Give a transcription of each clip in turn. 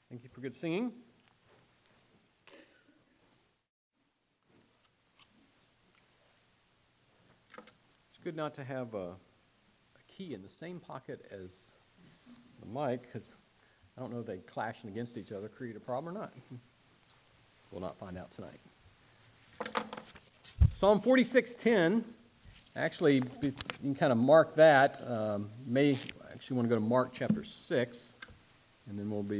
Thank you for good singing. It's good not to have a key in the same pocket as the mic, because I don't know if they clashing against each other create a problem or not. We'll not find out tonight. Psalm 46:10. Actually, you can kind of mark that. May actually want to go to Mark chapter 6, and then we're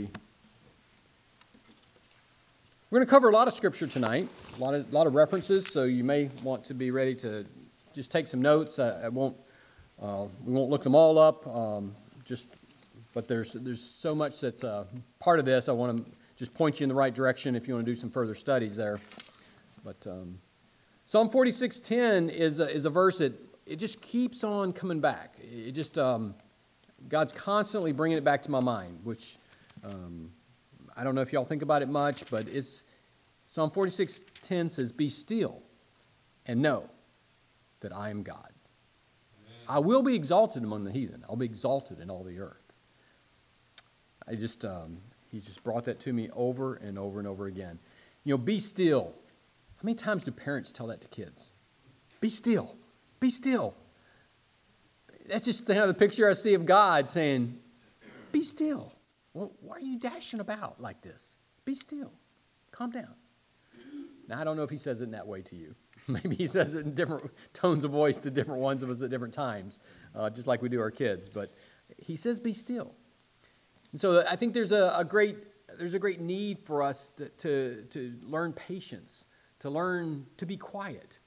going to cover a lot of scripture tonight, a lot of references, so you may want to be ready to just take some notes. We won't look them all up, but there's so much that's part of this. I want to just point you in the right direction if you want to do some further studies there. But Psalm 46:10 is a verse that it just keeps on coming back. It just God's constantly bringing it back to my mind, which I don't know if y'all think about it much, but it's Psalm 46:10 says, "Be still and know that I am God. Amen. I will be exalted among the heathen. I'll be exalted in all the earth." He's just brought that to me over and over and over again. You know, be still. How many times do parents tell that to kids? Be still. Be still. That's just the picture I see of God saying, be still. Well, why are you dashing about like this? Be still. Calm down. Now, I don't know if he says it in that way to you. Maybe he says it in different tones of voice to different ones of us at different times, just like we do our kids. But he says, be still. And so I think there's a great need for us to learn patience, to learn to be quiet,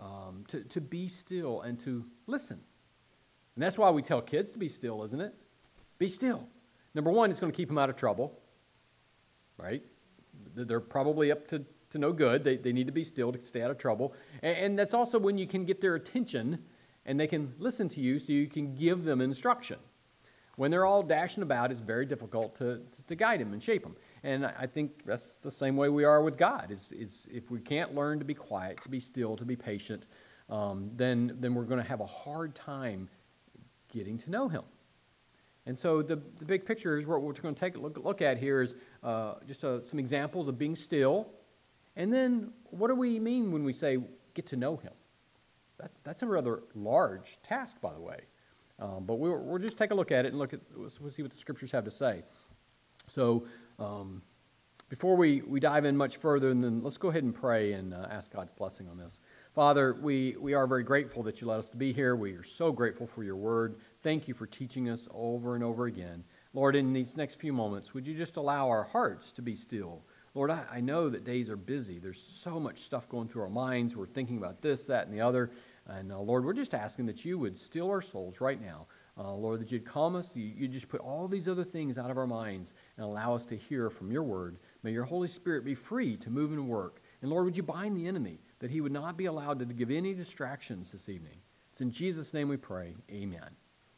to be still and to listen. And that's why we tell kids to be still, isn't it? Be still. Number one, it's going to keep them out of trouble, right? They're probably up to no good. They need to be still to stay out of trouble. And that's also when you can get their attention and they can listen to you so you can give them instruction. When they're all dashing about, it's very difficult to guide them and shape them. And I think that's the same way we are with God. Is if we can't learn to be quiet, to be still, to be patient, then we're going to have a hard time getting to know Him. And so the big picture is what we're going to take a look at here is just some examples of being still. And then what do we mean when we say get to know Him? That's a rather large task, by the way. But we'll just take a look at it and we'll see what the Scriptures have to say. So before we dive in much further, and then let's go ahead and pray and ask God's blessing on this. Father, we are very grateful that you let us to be here. We are so grateful for your word. Thank you for teaching us over and over again. Lord, in these next few moments, would you just allow our hearts to be still? Lord, I know that days are busy. There's so much stuff going through our minds. We're thinking about this, that, and the other. And Lord, we're just asking that you would still our souls right now. Lord, that you'd calm us. You'd just put all these other things out of our minds and allow us to hear from your word. May your Holy Spirit be free to move and work. And Lord, would you bind the enemy, that he would not be allowed to give any distractions this evening. It's in Jesus' name we pray. Amen.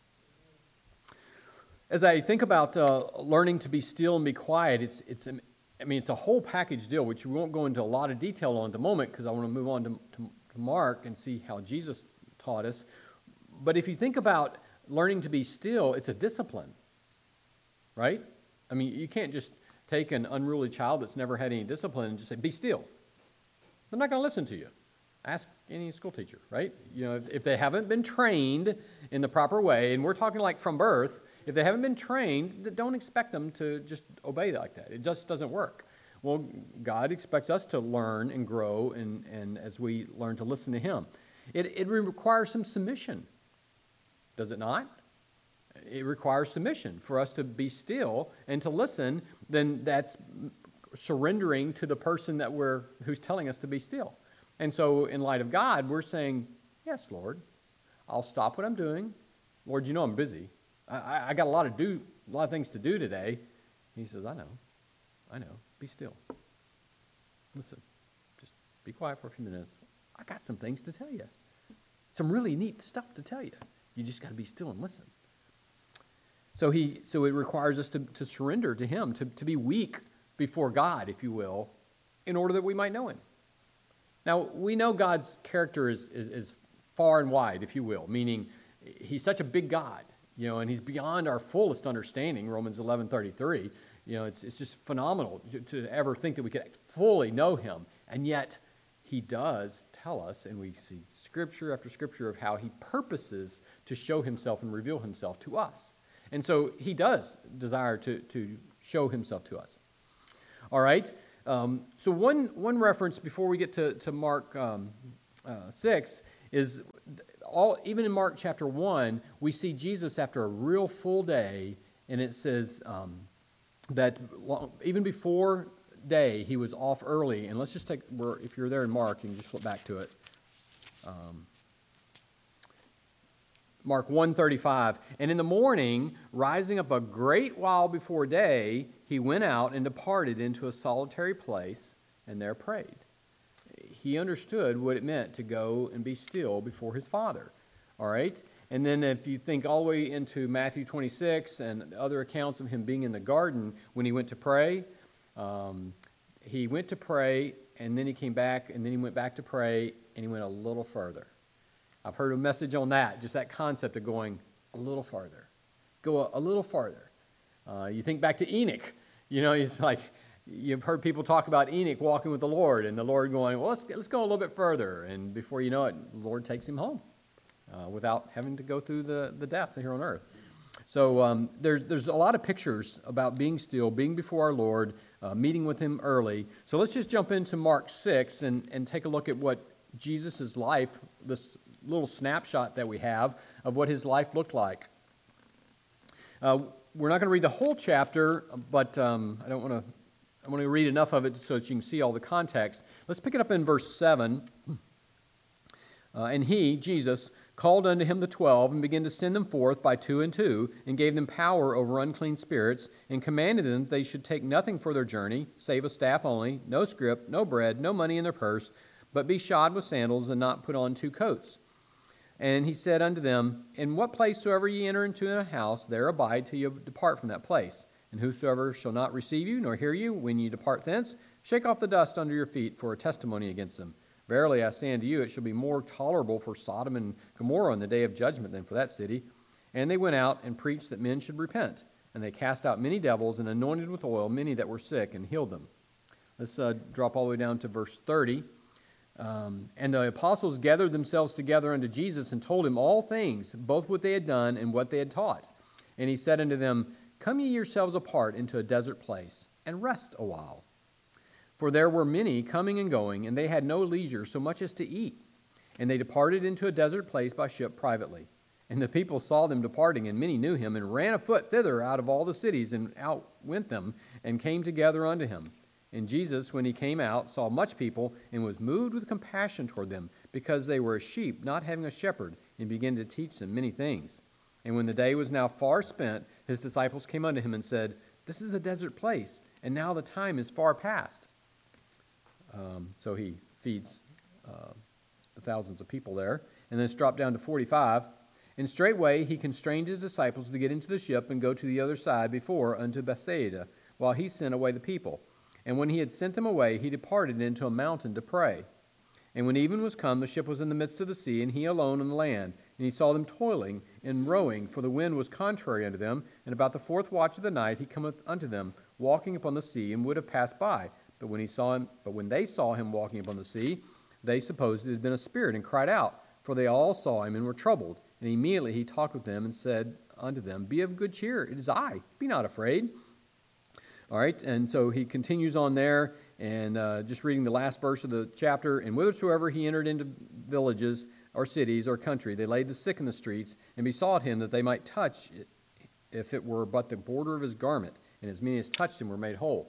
As I think about learning to be still and be quiet, it's a whole package deal, which we won't go into a lot of detail on at the moment because I want to move on to Mark and see how Jesus taught us. But if you think about learning to be still, it's a discipline, right? I mean, you can't just take an unruly child that's never had any discipline and just say, be still. They're not going to listen to you. Ask any school teacher, right? You know, if they haven't been trained in the proper way, and we're talking like from birth, if they haven't been trained, don't expect them to just obey like that. It just doesn't work. Well, God expects us to learn and grow, and as we learn to listen to Him. It requires some submission, does it not? It requires submission for us to be still and to listen. Then that's surrendering to the person who's telling us to be still. And so in light of God, we're saying, yes, Lord, I'll stop what I'm doing. Lord, you know I'm busy. I got a lot of things to do today. He says, I know. Be still. Listen, just be quiet for a few minutes. I got some things to tell you. Some really neat stuff to tell you. You just got to be still and listen. So it requires us to surrender to Him, to be weak before God, if you will, in order that we might know Him. Now, we know God's character is far and wide, if you will, meaning He's such a big God, and He's beyond our fullest understanding, Romans 11:33. It's just phenomenal to ever think that we could fully know him. And yet he does tell us, and we see scripture after scripture of how he purposes to show himself and reveal himself to us. And so he does desire to show himself to us. All right. So one reference before we get to Mark 6 is even in Mark chapter 1, we see Jesus after a real full day, and it says that even before day, he was off early. And let's just if you're there in Mark, you can just flip back to it. Mark 1:35, and in the morning, rising up a great while before day, he went out and departed into a solitary place, and there prayed. He understood what it meant to go and be still before his Father. All right? And then if you think all the way into Matthew 26 and other accounts of him being in the garden when he went to pray, and then he came back, and then he went back to pray, and he went a little further. I've heard a message on that, just that concept of going a little farther. Go a little farther. You think back to Enoch. He's like, you've heard people talk about Enoch walking with the Lord, and the Lord going, well, let's go a little bit further. And before you know it, the Lord takes him home without having to go through the death here on earth. So there's a lot of pictures about being still, being before our Lord, meeting with him early. So let's just jump into Mark 6 and take a look at what Jesus' life, this little snapshot that we have of what his life looked like. We're not going to read the whole chapter, but I want to read enough of it so that you can see all the context. Let's pick it up in verse 7. And he, Jesus, called unto him the 12, and began to send them forth by 2 and 2, and gave them power over unclean spirits, and commanded them that they should take nothing for their journey, save a staff only, no scrip, no bread, no money in their purse, but be shod with sandals, and not put on 2 coats. And he said unto them, in what place soever ye enter into a house, there abide till you depart from that place. And whosoever shall not receive you, nor hear you, when ye depart thence, shake off the dust under your feet for a testimony against them. Verily I say unto you, it shall be more tolerable for Sodom and Gomorrah in the day of judgment than for that city. And they went out and preached that men should repent. And they cast out many devils, and anointed with oil many that were sick, and healed them. Let's drop all the way down to verse 30. And the apostles gathered themselves together unto Jesus, and told him all things, both what they had done and what they had taught. And he said unto them, come ye yourselves apart into a desert place, and rest a while. For there were many coming and going, and they had no leisure so much as to eat. And they departed into a desert place by ship privately. And the people saw them departing, and many knew him, and ran afoot thither out of all the cities, and out went them, and came together unto him. And Jesus, when he came out, saw much people, and was moved with compassion toward them, because they were as sheep, not having a shepherd, and began to teach them many things. And when the day was now far spent, his disciples came unto him and said, this is a desert place, and now the time is far past. So he feeds the thousands of people there. And then it's dropped down to 45. And straightway he constrained his disciples to get into the ship and go to the other side before unto Bethsaida, while he sent away the people. And when he had sent them away, he departed into a mountain to pray. And when even was come, the ship was in the midst of the sea, and he alone on the land. And he saw them toiling and rowing, for the wind was contrary unto them. And about the 4th watch of the night he cometh unto them, walking upon the sea, and would have passed by. But when they saw him walking upon the sea, they supposed it had been a spirit, and cried out, for they all saw him and were troubled. And immediately he talked with them and said unto them, be of good cheer, it is I, be not afraid. All right, and so he continues on there, and just reading the last verse of the chapter, and whithersoever he entered into villages or cities or country, they laid the sick in the streets, and besought him that they might touch it, if it were but the border of his garment, and as many as touched him were made whole.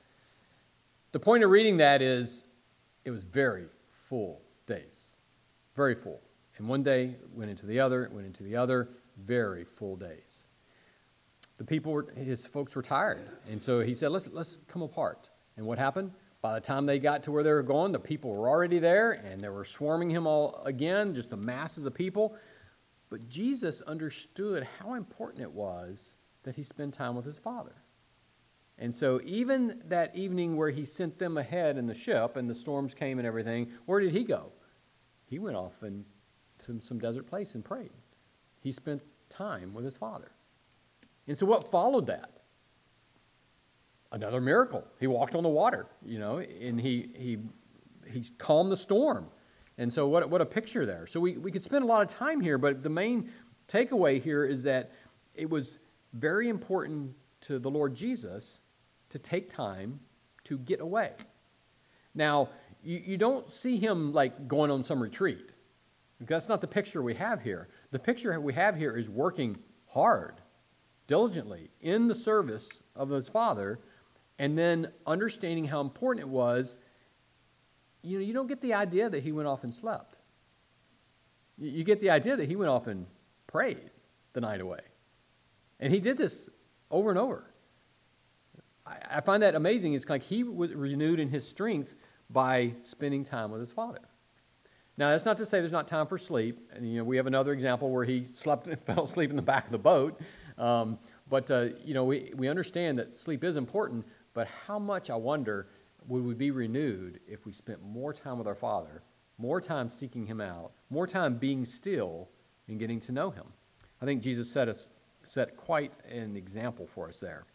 The point of reading that is, it was very full days, very full. And one day went into the other, very full days. The people his folks were tired. And so he said, let's come apart. And what happened? By the time they got to where they were going, the people were already there, and they were swarming him all again, just the masses of people. But Jesus understood how important it was that he spend time with his Father. And so even that evening where he sent them ahead in the ship, and the storms came and everything, where did he go? He went off to some desert place and prayed. He spent time with his Father. And so what followed that? Another miracle. He walked on the water, and he calmed the storm. And so what a picture there. So we could spend a lot of time here, but the main takeaway here is that it was very important to the Lord Jesus to take time to get away. Now, you don't see him like going on some retreat. That's not the picture we have here. The picture we have here is working hard, diligently, in the service of his Father, and then understanding how important it was. You don't get the idea that he went off and slept. You get the idea that he went off and prayed the night away. And he did this over and over. I find that amazing. It's like he was renewed in his strength by spending time with his Father. Now, that's not to say there's not time for sleep. And, we have another example where he slept and fell asleep in the back of the boat. But we understand that sleep is important, but how much, I wonder, would we be renewed if we spent more time with our Father, more time seeking him out, more time being still and getting to know him? I think Jesus set quite an example for us there.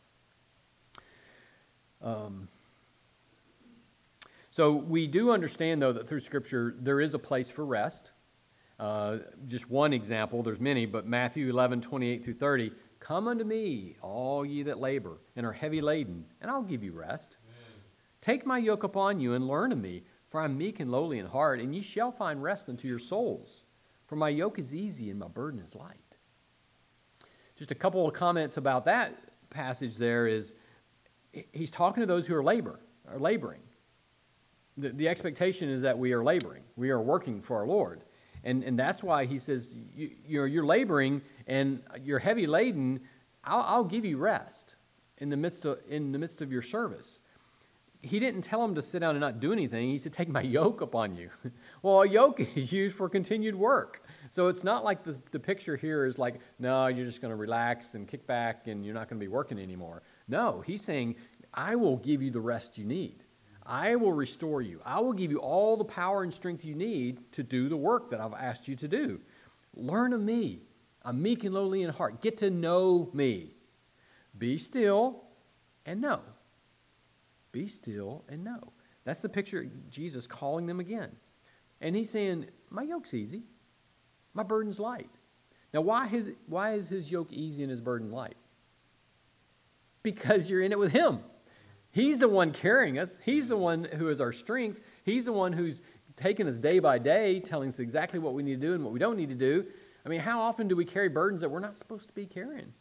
So we do understand, though, that through Scripture there is a place for rest. Just one example, there's many, but Matthew 11:28-30, "Come unto me, all ye that labor and are heavy laden, and I'll give you rest. Take my yoke upon you and learn of me, for I am meek and lowly in heart, and ye shall find rest unto your souls. For my yoke is easy and my burden is light." Just a couple of comments about that passage there is, he's talking to those who are laboring. The expectation is that we are laboring. We are working for our Lord. And that's why he says, you're laboring and you're heavy laden, I'll give you rest in the midst of your service. He didn't tell them to sit down and not do anything. He said, take my yoke upon you. Well, a yoke is used for continued work. So it's not like the picture here is like, no, you're just going to relax and kick back and you're not going to be working anymore. No, he's saying, I will give you the rest you need. I will restore you. I will give you all the power and strength you need to do the work that I've asked you to do. Learn of me. I'm meek and lowly in heart. Get to know me. Be still and know. Be still and know. That's the picture of Jesus calling them again. And he's saying, my yoke's easy. My burden's light. Now, why is his yoke easy and his burden light? Because you're in it with him. He's the one carrying us. He's the one who is our strength. He's the one who's taking us day by day, telling us exactly what we need to do and what we don't need to do. I mean, how often do we carry burdens that we're not supposed to be carrying?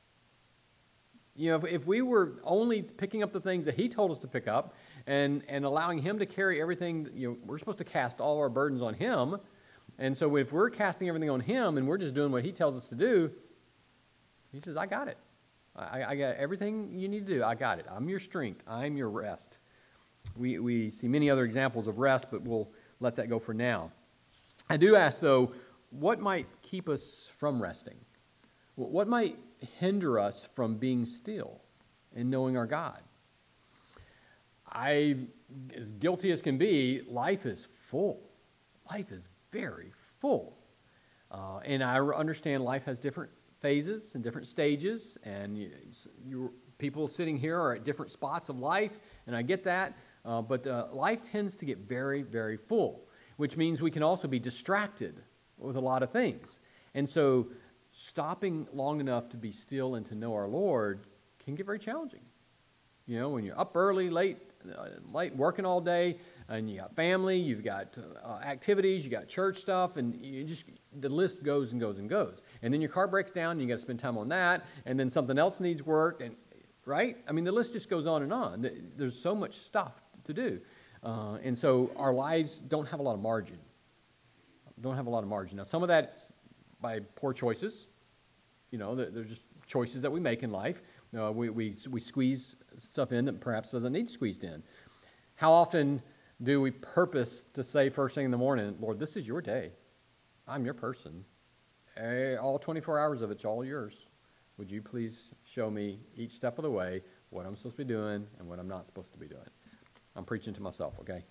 If we were only picking up the things that he told us to pick up and allowing him to carry everything, we're supposed to cast all our burdens on him. And so if we're casting everything on him and we're just doing what he tells us to do, he says, I got it. I got everything you need to do. I got it. I'm your strength. I'm your rest. We see many other examples of rest, but we'll let that go for now. I do ask, though, what might keep us from resting? What might hinder us from being still and knowing our God? As guilty as can be, life is full. Life is very full. And I understand life has different phases and different stages, and people sitting here are at different spots of life, and I get that, but life tends to get very, very full, which means we can also be distracted with a lot of things. And so stopping long enough to be still and to know our Lord can get very challenging. When you're up early, late working all day, and you got family, you've got activities, you got church stuff, and the list goes and goes and goes. And then your car breaks down, and you got to spend time on that, and then something else needs work, and right? I mean, the list just goes on and on. There's so much stuff to do, and so our lives don't have a lot of margin. Now, some of that's by poor choices. There's just choices that we make in life. We squeeze stuff in that perhaps doesn't need squeezed in. How often do we purpose to say first thing in the morning, Lord, this is your day. I'm your person. All 24 hours of it's all yours. Would you please show me each step of the way what I'm supposed to be doing and what I'm not supposed to be doing? I'm preaching to myself, okay?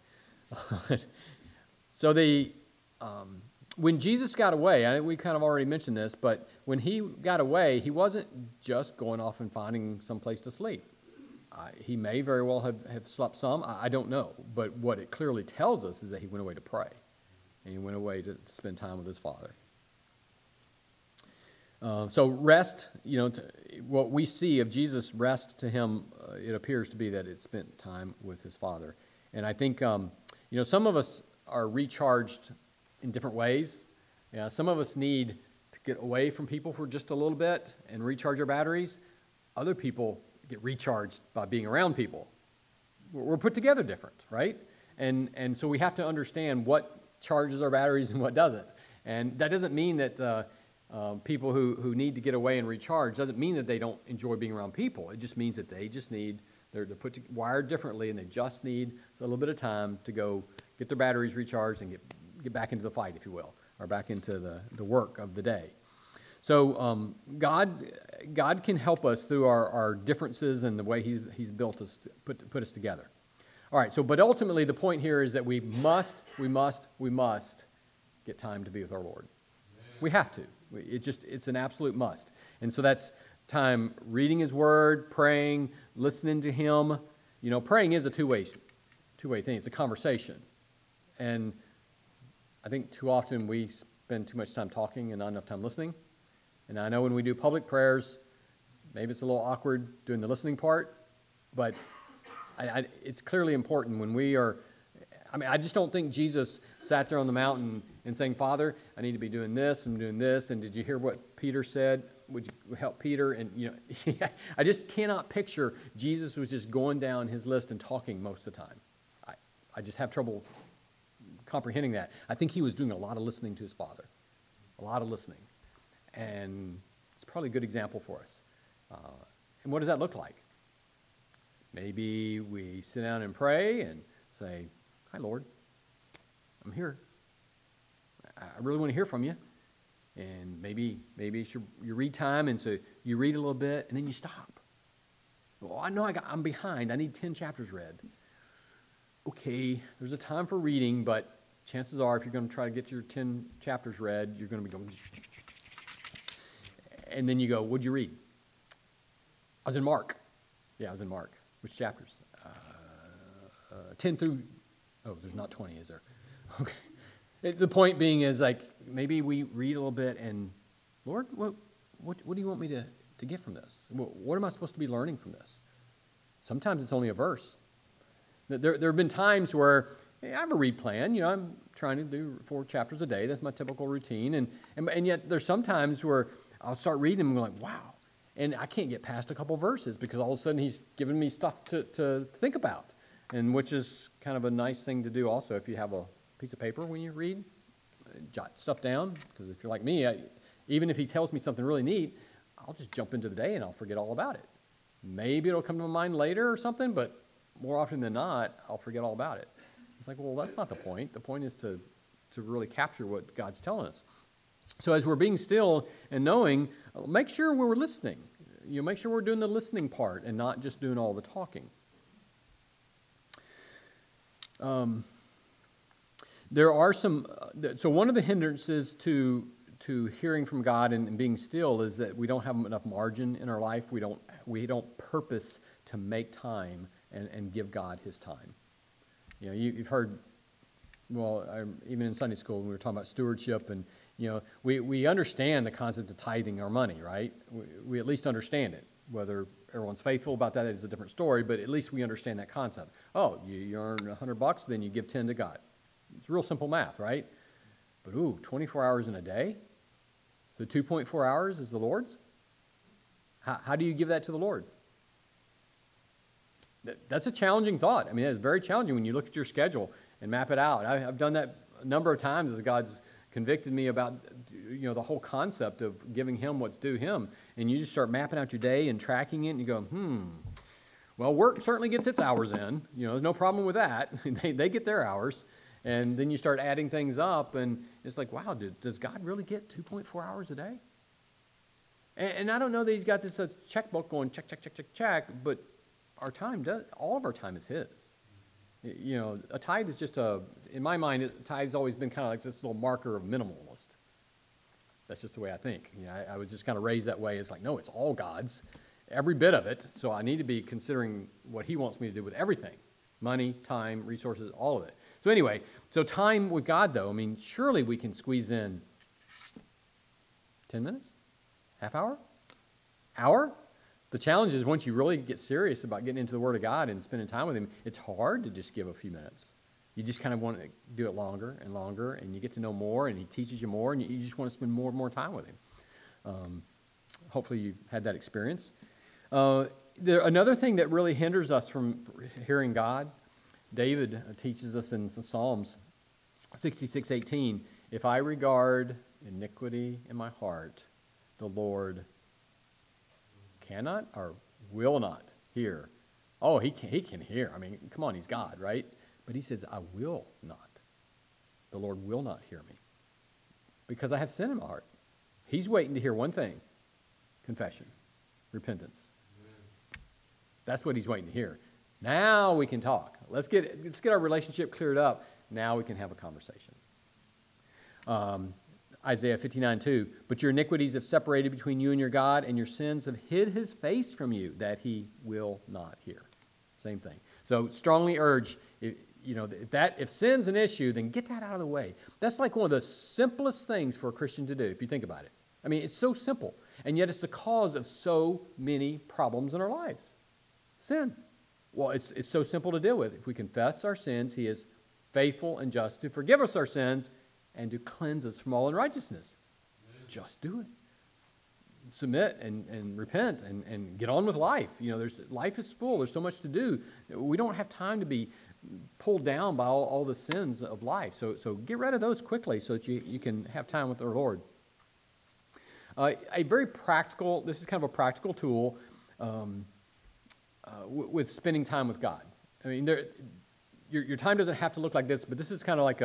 So when Jesus got away, we kind of already mentioned this, but when he got away, he wasn't just going off and finding some place to sleep. He may very well have slept some. I don't know. But what it clearly tells us is that he went away to pray. And he went away to spend time with his Father. So rest, what we see of Jesus' rest to him, it appears to be that it spent time with his Father. And I think, some of us are recharged in different ways. Some of us need to get away from people for just a little bit and recharge our batteries. Other people get recharged by being around people. We're put together different, right? And so we have to understand what charges our batteries and what doesn't. And that doesn't mean that people who need to get away and recharge, doesn't mean that they don't enjoy being around people. It just means that they're wired differently, and they just need a little bit of time to go get their batteries recharged and get back into the fight, if you will, or back into the work of the day. So God can help us through our differences and the way He's built us, put us together. All right. But ultimately, the point here is that we must get time to be with our Lord. We have to. It's an absolute must. And so that's time reading His Word, praying, listening to Him. Praying is a two-way thing. It's a conversation. And I think too often we spend too much time talking and not enough time listening. And I know when we do public prayers, maybe it's a little awkward doing the listening part, but it's clearly important when we are. I just don't think Jesus sat there on the mountain and saying, Father, I need to be doing this and doing this. And did you hear what Peter said? Would you help Peter? And, I just cannot picture Jesus was just going down his list and talking most of the time. I just have trouble comprehending that. I think he was doing a lot of listening to his Father, a lot of listening. And it's probably a good example for us. And what does that look like? Maybe we sit down and pray and say, Hi, Lord, I'm here. I really want to hear from you. And maybe it's your read time, and so you read a little bit, and then you stop. Well, I know I'm behind. I need 10 chapters read. Okay, there's a time for reading, but chances are if you're going to try to get your 10 chapters read, you're going to be going... And then you go, what'd you read? I was in Mark. Yeah, I was in Mark. Which chapters? 10 through... Oh, there's not 20, is there? Okay. The point being is, maybe we read a little bit and, Lord, what do you want me to get from this? What am I supposed to be learning from this? Sometimes it's only a verse. There have been times where I have a read plan. I'm trying to do 4 chapters a day. That's my typical routine. And yet there's some times where I'll start reading them and I'm like, wow. And I can't get past a couple verses because all of a sudden he's giving me stuff to think about, and which is kind of a nice thing to do also if you have a piece of paper when you read. Jot stuff down, because if you're like me, even if he tells me something really neat, I'll just jump into the day and I'll forget all about it. Maybe it'll come to my mind later or something, but more often than not, I'll forget all about it. It's like, well, that's not the point. The point is to really capture what God's telling us. So as we're being still and knowing, make sure we're listening. Make sure we're doing the listening part and not just doing all the talking. There are some. So one of the hindrances to hearing from God and being still is that we don't have enough margin in our life. We don't purpose to make time and give God His time. You've heard. Well, even in Sunday school when we were talking about stewardship, and we understand the concept of tithing our money, right? We at least understand it. Whether everyone's faithful about that is a different story, but at least we understand that concept. Oh, you earn $100, then you give 10 to God. It's real simple math, right? But 24 hours in a day? So 2.4 hours is the Lord's? How do you give that to the Lord? That's a challenging thought. That is very challenging when you look at your schedule and map it out. I've done that a number of times as God's convicted me about the whole concept of giving Him what's due Him. And you just start mapping out your day and tracking it, and you go, well, work certainly gets its hours in. There's no problem with that. They get their hours. And then you start adding things up, and it's like, wow, does God really get 2.4 hours a day? And I don't know that He's got this checkbook going check, check, check, check, check, but all of our time is His. A tithe is just in my mind, a tithe's always been kind of like this little marker of minimalist. That's just the way I think. I was just kind of raised that way. It's like, no, it's all God's. every bit of it, so I need to be considering what he wants me to do with everything. Money, time, resources, all of it. So anyway, so time with God, though, I mean, surely we can squeeze in 10 minutes? Half hour? Hour? The challenge is once you really get serious about getting into the Word of God and spending time with Him, it's hard to just give a few minutes. You just kind of want to do it longer and longer, and you get to know more, and He teaches you more, and you just want to spend more and more time with Him. Hopefully you've had that experience. Another thing that really hinders us from hearing God, David teaches us in Psalms 66:18, if I regard iniquity in my heart, the Lord cannot or will not hear. Oh, he can hear. I mean, come on, He's God, right? But He says, I will not. The Lord will not hear me because I have sin in my heart. He's waiting to hear one thing, confession, repentance. That's what He's waiting to hear. Now we can talk. Let's get our relationship cleared up. Now we can have a conversation. Isaiah 59:2. But your iniquities have separated between you and your God, and your sins have hid His face from you, that He will not hear. Same thing. So strongly urge, if sin's an issue, then get that out of the way. That's like one of the simplest things for a Christian to do, if you think about it. I mean, it's so simple, and yet it's the cause of so many problems in our lives. Sin. Well, it's so simple to deal with. If we confess our sins, He is faithful and just to forgive us our sins and to cleanse us from all unrighteousness. Amen. Just do it. Submit and repent and get on with life. Life is full. There's so much to do. We don't have time to be pulled down by all the sins of life. So get rid of those quickly so that you can have time with our Lord. This is kind of a practical tool with spending time with God. I mean, your time doesn't have to look like this, but this is kind of like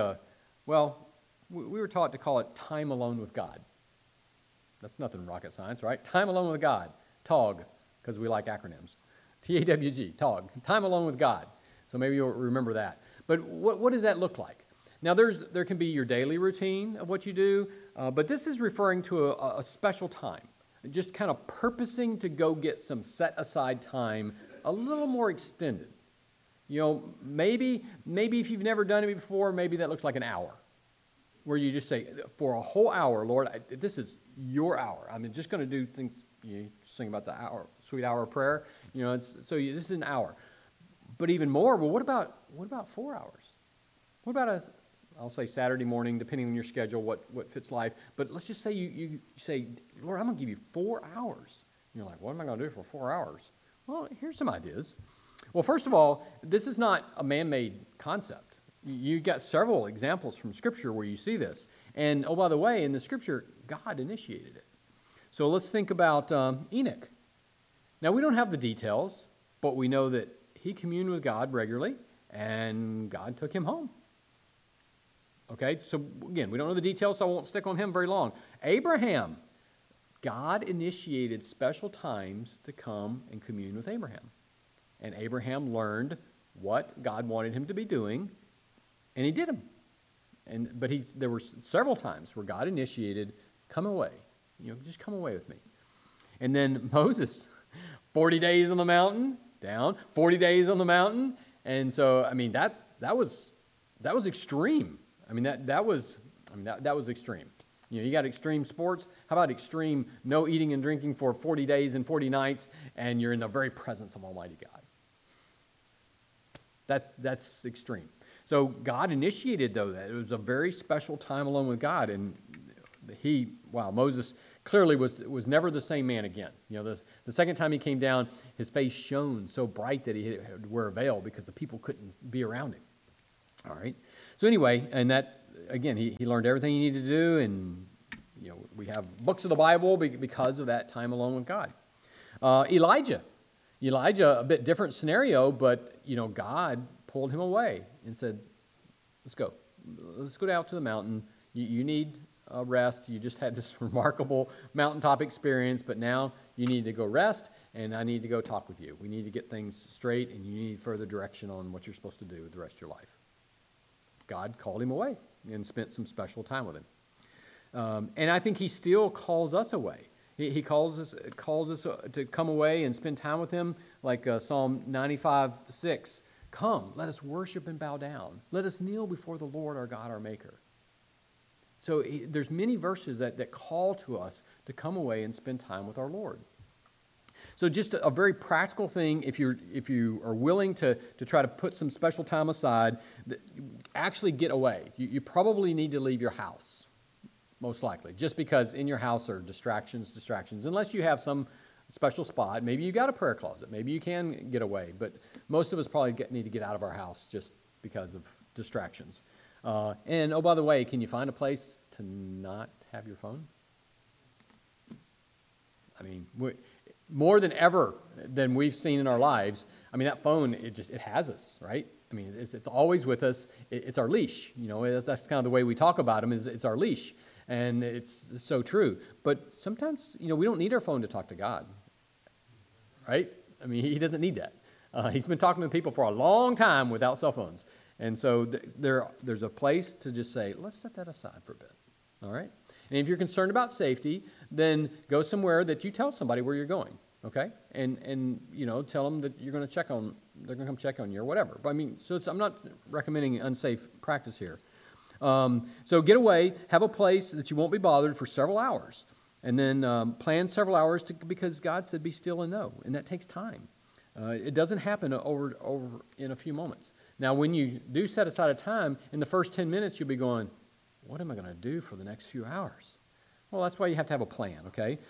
we were taught to call it time alone with God. That's nothing rocket science, right? Time alone with God, TAWG, because we like acronyms. TAWG, TAWG, time alone with God. So maybe you'll remember that. But what does that look like? Now, there can be your daily routine of what you do, but this is referring to a special time, just kind of purposing to go get some set-aside time a little more extended. Maybe if you've never done it before, maybe that looks like an hour, where you just say, for a whole hour, Lord, this is your hour. I'm just going to do things. You sing about the sweet hour of prayer. This is an hour. But even more, well, what about 4 hours? What about I'll say Saturday morning, depending on your schedule, what fits life. But let's just say you say, Lord, I'm going to give you 4 hours. And you're like, what am I going to do for 4 hours? Well, here's some ideas. Well, first of all, this is not a man-made concept. You got several examples from Scripture where you see this. And, oh, by the way, in the Scripture, God initiated it. So let's think about Enoch. Now, we don't have the details, but we know that he communed with God regularly, and God took him home. Okay, so again, we don't know the details, so I won't stick on him very long. Abraham, God initiated special times to come and commune with Abraham. And Abraham learned what God wanted him to be doing, and he did them. But there were several times where God initiated, come away. Just come away with me. And then Moses, 40 days on the mountain, down, 40 days on the mountain. And so, I mean, that was extreme. I mean, that was extreme. You got extreme sports. How about extreme no eating and drinking for 40 days and 40 nights, and you're in the very presence of Almighty God? That's extreme. So God initiated, though, that. It was a very special time alone with God, and Moses clearly was never the same man again. The second time he came down, his face shone so bright that he had to wear a veil because the people couldn't be around him. All right. So anyway, and that, again, he learned everything he needed to do, and we have books of the Bible because of that time alone with God. Elijah, a bit different scenario, but God pulled him away and said, let's go out to the mountain. You need a rest. You just had this remarkable mountaintop experience, but now you need to go rest, and I need to go talk with you. We need to get things straight, and you need further direction on what you're supposed to do with the rest of your life. God called him away and spent some special time with him. And I think he still calls us away. He calls us to come away and spend time with him, like Psalm 95:6. Come, let us worship and bow down. Let us kneel before the Lord our God, our Maker. So there's many verses that call to us to come away and spend time with our Lord. So just a very practical thing, if you are willing to try to put some special time aside, actually get away. You probably need to leave your house, most likely, just because in your house are distractions, unless you have some special spot. Maybe you got a prayer closet. Maybe you can get away, but most of us probably need to get out of our house just because of distractions. And oh, by the way, can you find a place to not have your phone? I mean, more than ever than we've seen in our lives. I mean, that phone, it has us, right? I mean, it's always with us. It's our leash. You know, that's kind of the way we talk about them, is it's our leash. And it's so true. But sometimes, you know, we don't need our phone to talk to God, right? I mean, he doesn't need that. He's been talking to people for a long time without cell phones. And so there's a place to just say, let's set that aside for a bit, all right? And if you're concerned about safety, then go somewhere that you tell somebody where you're going, okay? And you know, tell them that you're going to they're going to come check on you or whatever. But I mean, so I'm not recommending unsafe practice here. So get away, have a place that you won't be bothered for several hours. And then plan several hours because God said be still and know, and that takes time. It doesn't happen over in a few moments. Now, when you do set aside a time, in the first 10 minutes, you'll be going, what am I going to do for the next few hours? Well, that's why you have to have a plan, okay?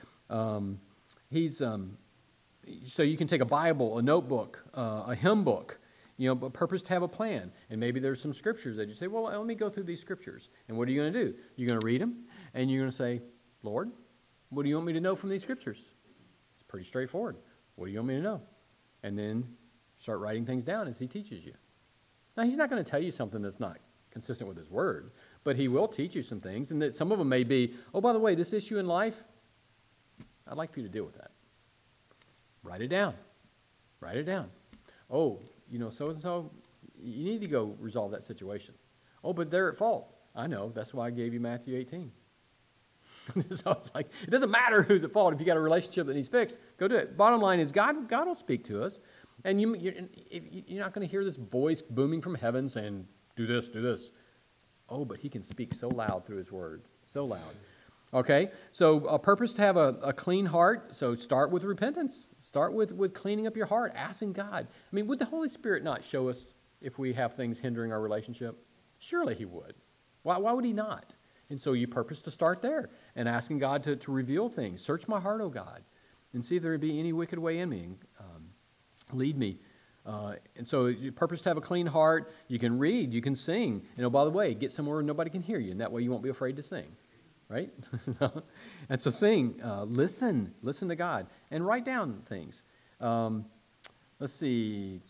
So you can take a Bible, a notebook, a hymn book, you know, but purpose to have a plan. And maybe there's some scriptures that you say, well, let me go through these scriptures. And what are you going to do? You're going to read them, and you're going to say, Lord, what do you want me to know from these scriptures? It's pretty straightforward. What do you want me to know? And then start writing things down as he teaches you. Now, he's not going to tell you something that's not consistent with his word, but he will teach you some things, and that some of them may be, oh, by the way, this issue in life, I'd like for you to deal with that. Write it down. Write it down. Oh, you know, so-and-so, you need to go resolve that situation. Oh, but they're at fault. I know. That's why I gave you Matthew 18. So it's like, it doesn't matter who's at fault. If you got a relationship that needs fixed, go do it. Bottom line is God will speak to us. And you're not going to hear this voice booming from heaven saying, do this, do this. Oh, but he can speak so loud through his word, so loud. Okay, so a purpose to have a clean heart. So start with repentance. Start with cleaning up your heart, asking God. I mean, would the Holy Spirit not show us if we have things hindering our relationship? Surely he would. Why would he not? And so you purpose to start there and asking God to reveal things. Search my heart, O God, and see if there be any wicked way in me. And, lead me. And so you purpose to have a clean heart. You can read. You can sing. And oh, by the way, get somewhere where nobody can hear you. And that way you won't be afraid to sing. Right? So sing. Listen to God. And write down things. Let's see.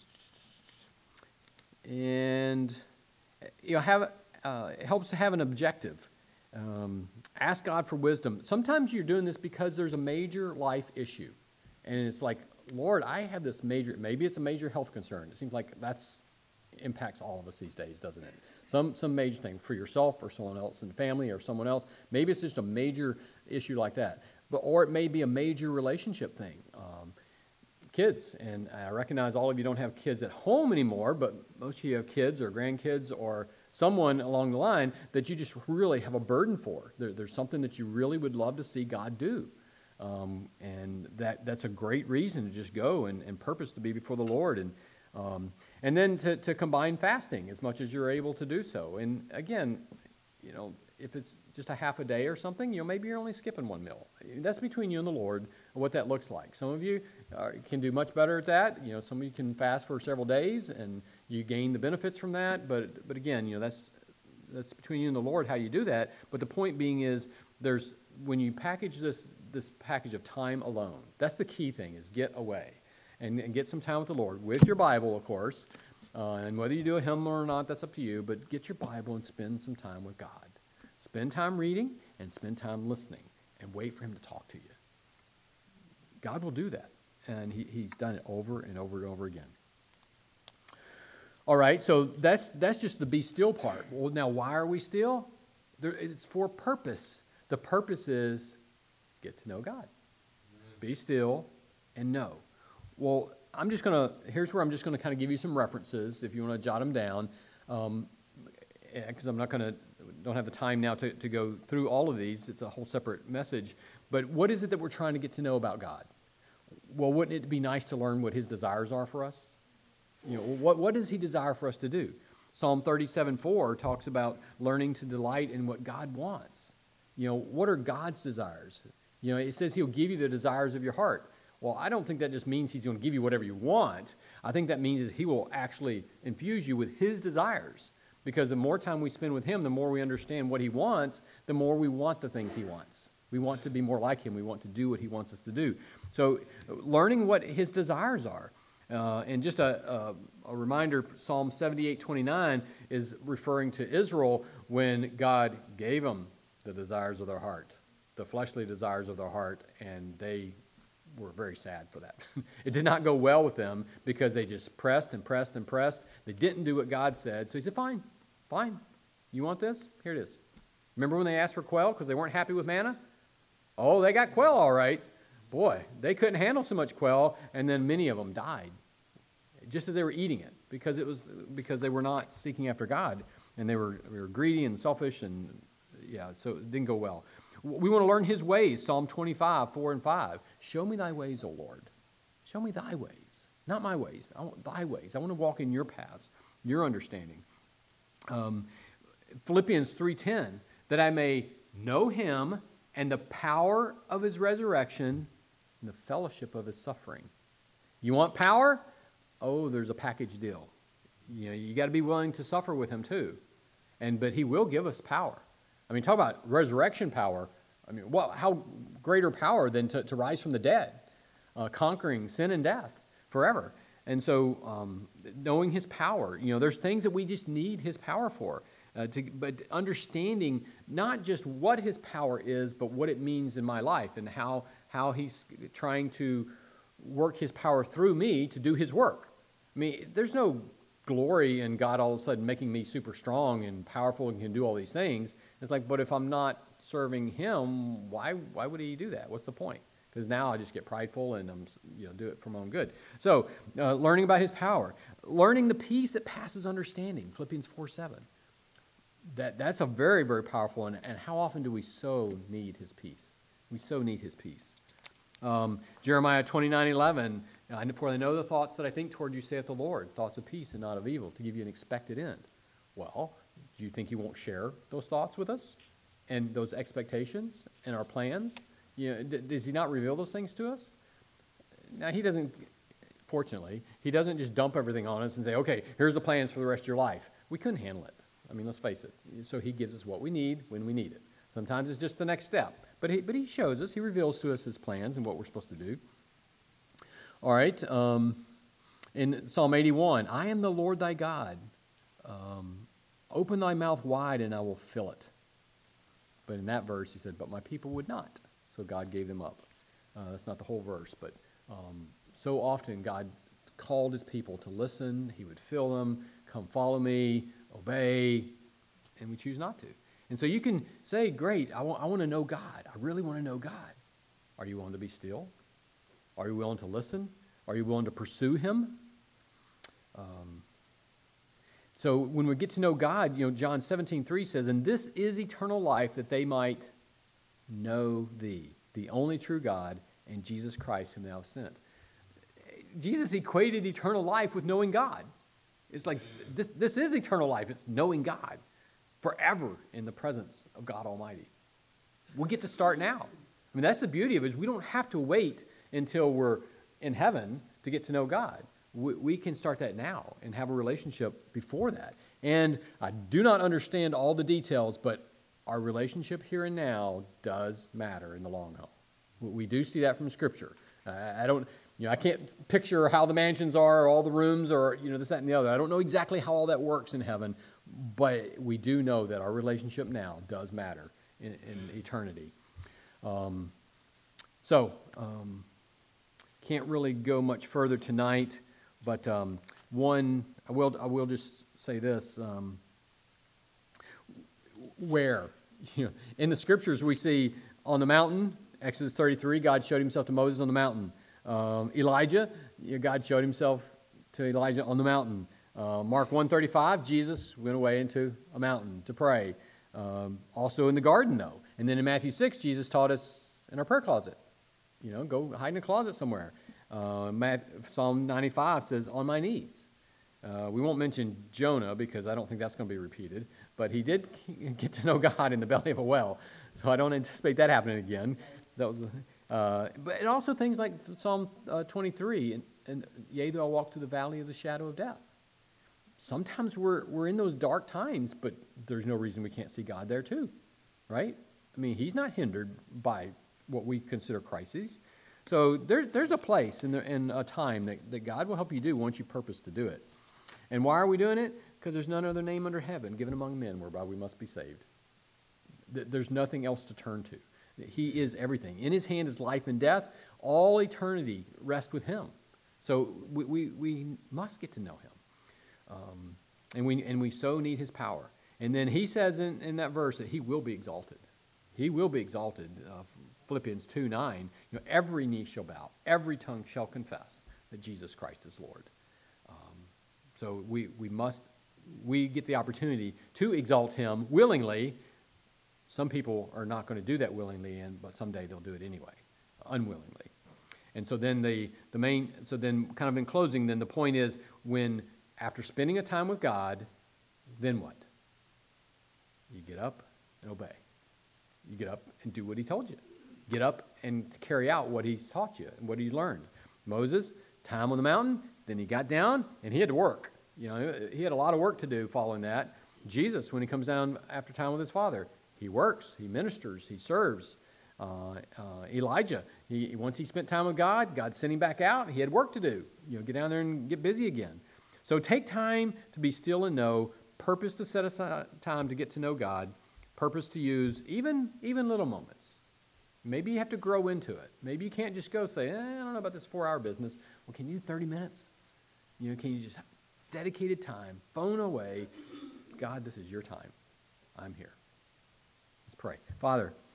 And you know, it helps to have an objective. Ask God for wisdom. Sometimes you're doing this because there's a major life issue. And it's like, Lord, I have this maybe it's a major health concern. It seems like that's impacts all of us these days, doesn't it? Some major thing for yourself or someone else in the family or someone else. Maybe it's just a major issue like that. Or it may be a major relationship thing. Kids, and I recognize all of you don't have kids at home anymore, but most of you have kids or grandkids or someone along the line that you just really have a burden for. There's something that you really would love to see God do. And that's a great reason to just go and purpose to be before the Lord. And then to combine fasting as much as you're able to do so. And again, you know, if it's just a half a day or something, you know, maybe you're only skipping one meal. That's between you and the Lord, what that looks like. Some of you can do much better at that. You know, some of you can fast for several days and you gain the benefits from that. But again, you know, that's between you and the Lord how you do that. But the point being is when you package this package of time alone, that's the key thing, is get away and get some time with the Lord, with your Bible, of course. And whether you do a hymn or not, that's up to you. But get your Bible and spend some time with God. Spend time reading and spend time listening and wait for him to talk to you. God will do that. And he's done it over and over and over again. All right, so that's just the be still part. Well, now why are we still? It's for purpose. The purpose is get to know God. be still, and know. Well, here's where I'm just going to kind of give you some references if you want to jot them down, because don't have the time now to go through all of these. It's a whole separate message. But what is it that we're trying to get to know about God? Well, wouldn't it be nice to learn what his desires are for us? What does he desire for us to do? Psalm 37:4 talks about learning to delight in what God wants. What are God's desires? It says he'll give you the desires of your heart. Well, I don't think that just means he's going to give you whatever you want. I think that means that he will actually infuse you with his desires. Because the more time we spend with him, the more we understand what he wants, the more we want the things he wants. We want to be more like him. We want to do what he wants us to do. So learning what his desires are. And just a reminder, Psalm 78:29 is referring to Israel when God gave them the desires of their heart, the fleshly desires of their heart, and they were very sad for that. It did not go well with them because they just pressed and pressed and pressed. They didn't do what God said. So he said, fine. You want this? Here it is. Remember when they asked for quail because they weren't happy with manna? Oh, they got quail all right. Boy, they couldn't handle so much quail, and then many of them died just as they were eating it because they were not seeking after God, and they were greedy and selfish, and so it didn't go well. We want to learn his ways. Psalm 25:4-5. Show me thy ways, O Lord. Show me thy ways, not my ways. I want thy ways. I want to walk in your paths, your understanding. Philippians 3:10, that I may know him and the power of his resurrection and the fellowship of his suffering. You want power? Oh, there's a package deal. You got to be willing to suffer with him too. But he will give us power. I mean, talk about resurrection power. I mean, how greater power than to rise from the dead, conquering sin and death forever. And so knowing his power, there's things that we just need his power for. But understanding not just what his power is, but what it means in my life and how he's trying to work his power through me to do his work. I mean, there's no glory in God all of a sudden making me super strong and powerful and can do all these things. It's like, but if I'm not serving him, why would he do that? What's the point? Because now I just get prideful and I'm do it for my own good. So learning about his power, learning the peace that passes understanding. Philippians 4:7. That's a very, very powerful one. And how often do we so need his peace? We so need his peace. Jeremiah 29:11. For I know the thoughts that I think toward you, saith the Lord, thoughts of peace and not of evil, to give you an expected end. Well, do you think he won't share those thoughts with us and those expectations and our plans? Does he not reveal those things to us? Now, he doesn't, fortunately, he doesn't just dump everything on us and say, okay, here's the plans for the rest of your life. We couldn't handle it. I mean, let's face it. So he gives us what we need when we need it. Sometimes it's just the next step. But he shows us, he reveals to us his plans and what we're supposed to do. All right. In Psalm 81, I am the Lord thy God. Open thy mouth wide and I will fill it. But in that verse, he said, but my people would not. So God gave them up. That's not the whole verse, but so often God called his people to listen. He would fill them, come follow me, obey, and we choose not to. And so you can say, great, I want to know God. I really want to know God. Are you willing to be still? Are you willing to listen? Are you willing to pursue him? So when we get to know God, John 17:3 says, and this is eternal life, that they might know thee, the only true God, and Jesus Christ whom thou hast sent. Jesus equated eternal life with knowing God. It's like, this is eternal life. It's knowing God forever in the presence of God Almighty. We'll get to start now. I mean, that's the beauty of it. Is we don't have to wait until we're in heaven to get to know God. We can start that now and have a relationship before that. And I do not understand all the details, but our relationship here and now does matter in the long haul. We do see that from Scripture. I can't picture how the mansions are, or all the rooms, or this, that, and the other. I don't know exactly how all that works in heaven, but we do know that our relationship now does matter in eternity. Can't really go much further tonight, but I will just say this: where in the Scriptures we see on the mountain Exodus 33, God showed himself to Moses on the mountain. Elijah, God showed himself to Elijah on the mountain. Mark 1:35, Jesus went away into a mountain to pray. Also in the garden, though. And then in Matthew 6, Jesus taught us in our prayer closet. Go hide in a closet somewhere. Psalm 95 says, on my knees. We won't mention Jonah because I don't think that's going to be repeated. But he did get to know God in the belly of a well. So I don't anticipate that happening again. That was, but also things like Psalm 23, and yea, though I walk through the valley of the shadow of death. Sometimes we're in those dark times, but there's no reason we can't see God there too, right? I mean, he's not hindered by what we consider crises. So there's a place and a time that God will help you do once you purpose to do it. And why are we doing it? Because there's none other name under heaven given among men whereby we must be saved. There's nothing else to turn to. He is everything. In his hand is life and death. All eternity rests with him. So we must get to know him. And we so need his power. And then he says in that verse that he will be exalted. He will be exalted. Philippians 2:9, every knee shall bow, every tongue shall confess that Jesus Christ is Lord. So we get the opportunity to exalt him willingly. Some people are not going to do that willingly, but someday they'll do it anyway, unwillingly. And so then kind of in closing, then the point is, when after spending a time with God, then what? You get up and obey. You get up and do what he told you. Get up and carry out what he's taught you and what he's learned. Moses, time on the mountain, then he got down and he had to work. He had a lot of work to do following that. Jesus, when he comes down after time with his Father, he works, he ministers, he serves. Elijah, once he spent time with God, God sent him back out. He had work to do. Get down there and get busy again. So take time to be still and know, purpose to set aside time to get to know God, purpose to use even little moments. Maybe you have to grow into it. Maybe you can't just go say, I don't know about this 4-hour business. Well, can you do 30 minutes? Can you just have dedicated time, phone away? God, this is your time. I'm here. Let's pray. Father,